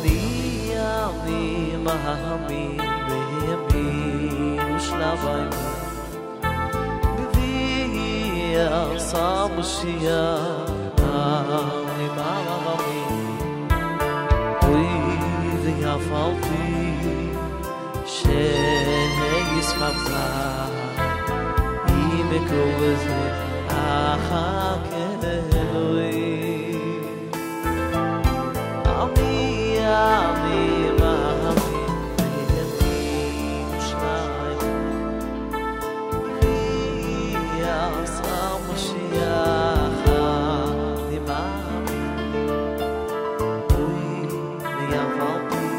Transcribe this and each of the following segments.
אני מאמין בימין ושלבים בביאה סמושייה אני מאמין אוי ויפלתי שיסמכה אם אקרוב זה אחכה אלוהי אני מאמין בימין ושליים בביאה סמושייה אני מאמין אוי ויפלתי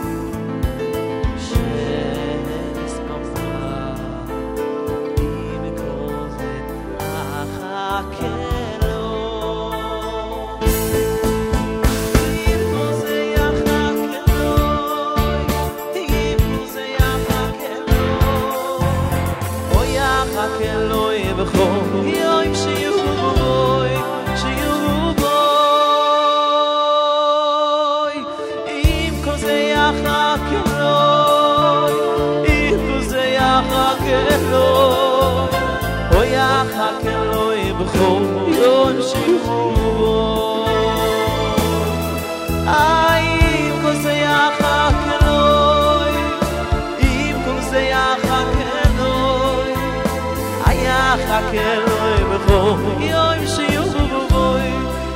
Eloi b'chol yom sheyuvu boy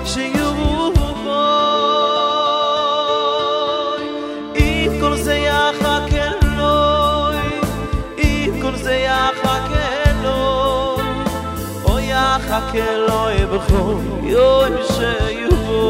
im kol ze yachak Eloi im kol ze yachak Eloi o yachak Eloi b'chol yom sheyuvu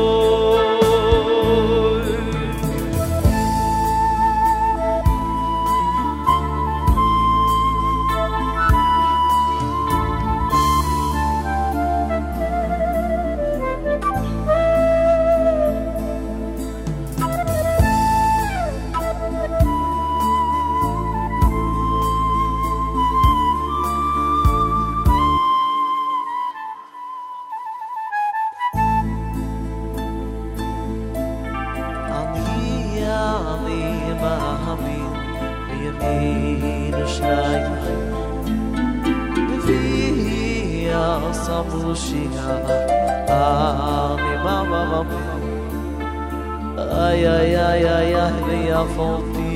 ay ay ay ay ay ויפלתי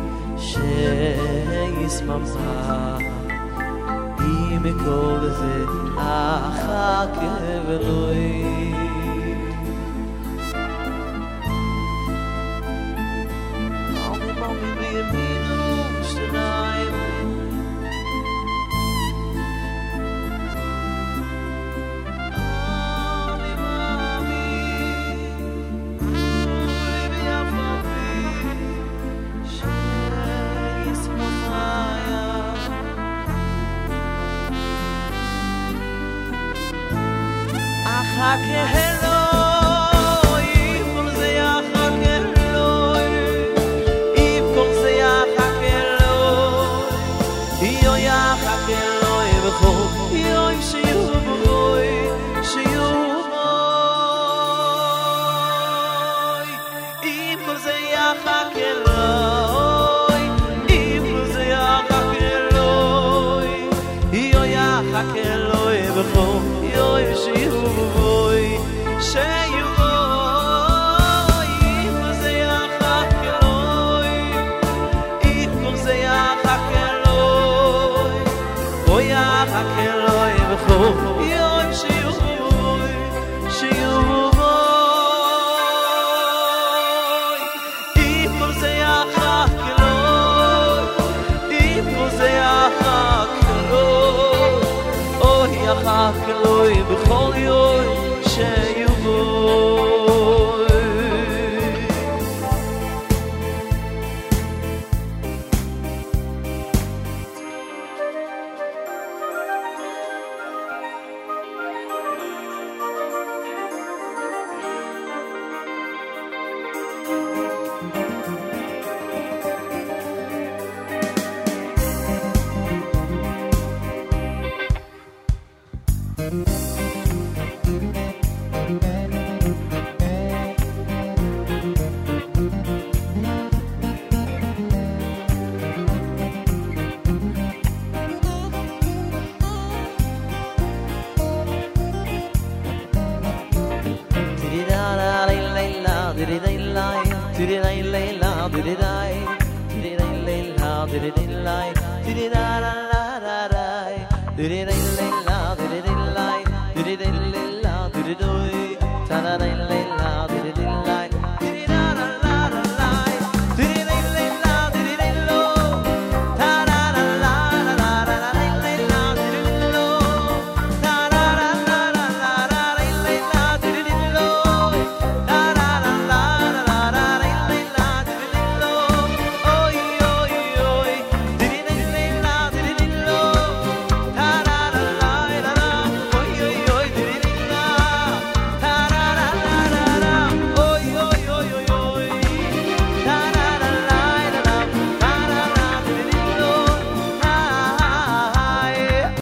שיסמכה אם אקרוב זה אחכה אלוהי אני מאמין בימין ושליים Eloi, Eloi, Eloi,